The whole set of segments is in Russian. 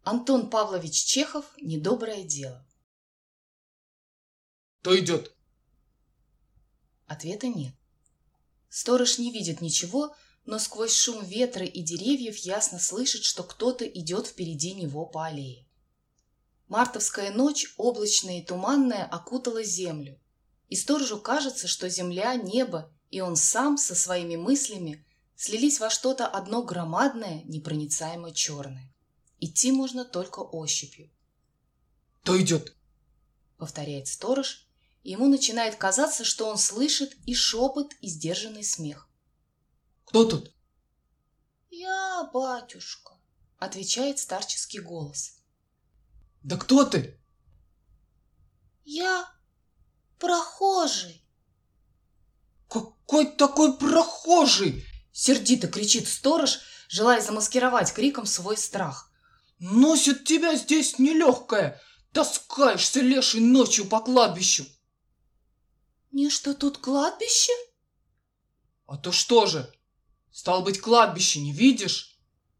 Антон Павлович Чехов «Недоброе дело». Кто идет? Ответа нет. Сторож не видит ничего, но сквозь шум ветра и деревьев ясно слышит, что кто-то идет впереди него по аллее. Мартовская ночь, облачная и туманная, окутала землю, и сторожу кажется, что земля, небо и он сам со своими мыслями слились во что-то одно громадное, непроницаемо черное. Идти можно только ощупью. Кто идет? Повторяет сторож, и ему начинает казаться, что он слышит и шепот, и сдержанный смех. Кто тут? «Я, батюшка», — отвечает старческий голос. Да кто ты? «Я прохожий». Какой такой прохожий? Сердито кричит сторож, желая замаскировать криком свой страх. Носит тебя здесь нелегкая. Таскаешься лешей ночью по кладбищу. Не что тут кладбище? А то что же? Стало быть, кладбище не видишь?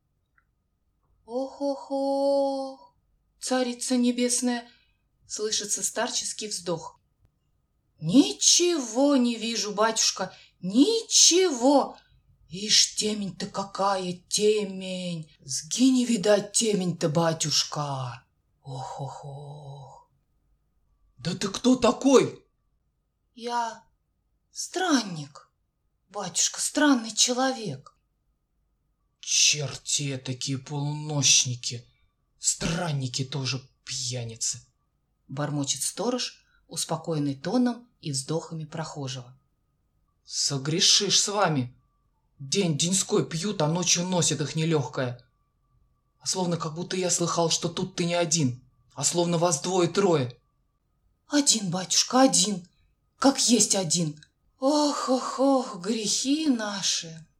Ох-ох-ох, царица небесная, слышится старческий вздох. Ничего не вижу, батюшка, ничего. Ишь, темень-то какая, темень. Сгинь, видать, темень-то, батюшка. Ох-ох-ох. Да ты кто такой? Я странник, батюшка, странный человек. Черти такие полунощники. Странники тоже пьяницы. Бормочет сторож, успокоенный тоном и вздохами прохожего. Согрешишь с вами. День деньской пьют, а ночью носит их нелегкая. А словно как будто я слыхал, что тут ты не один, а словно вас двое-трое. Один, батюшка, один, как есть один. Ох-ох-ох, грехи наши.